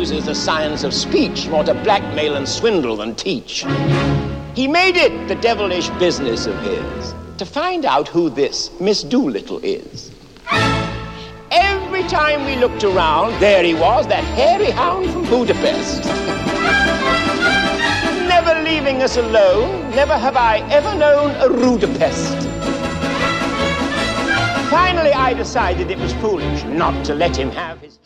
uses the science of speech more to blackmail and swindle than teach. He made it the devilish business of his to find out who this Miss Doolittle is. Every time we looked around, there he was, that hairy hound from Budapest. Never leaving us alone, never have I ever known a rudapest. Finally, I decided it was foolish not to let him have his...